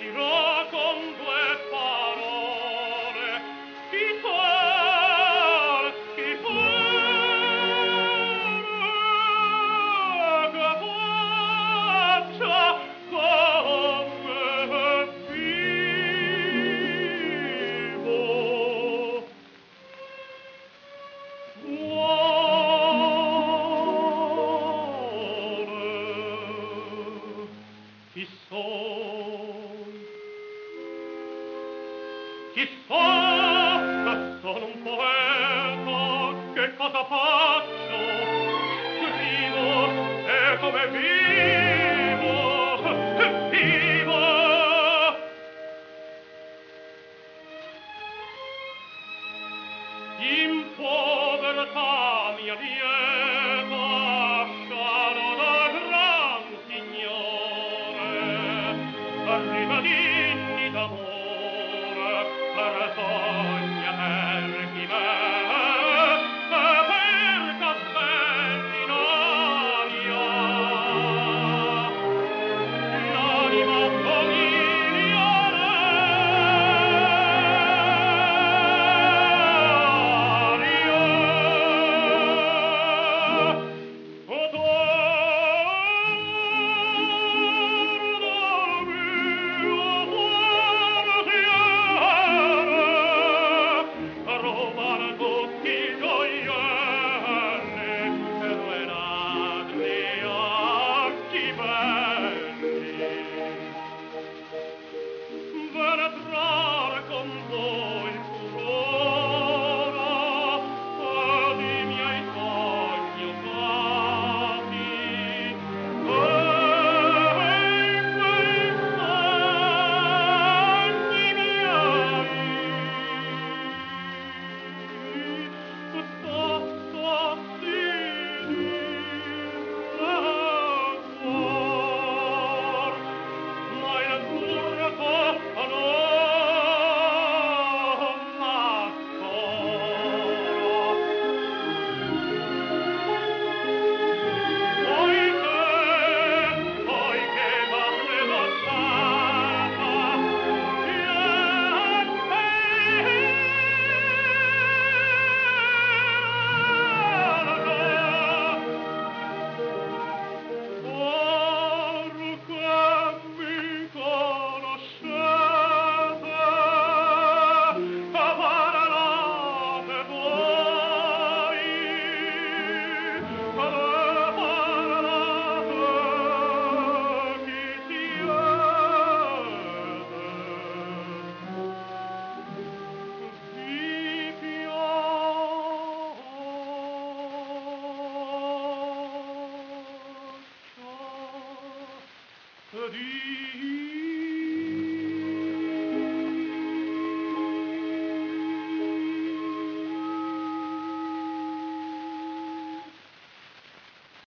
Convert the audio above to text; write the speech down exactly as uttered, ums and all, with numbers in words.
dirò con due parole chi par, chi par che faccia come vivo. Cuore, chi son? Chi so che sono un poeta, che cosa faccio? Scrivo e come vivo, vivo. In povertà mia lieta scialo da gran signore, arrivadini d'amore, per sogna per chi me, e per castelli in aria. L'anima penetrare con voi furora ed i miei sogni osati e in quei sogni miei sta sottili nel cuor, ma il curto non m'assoro. Poiché, poiché m'ha preso santa, Dio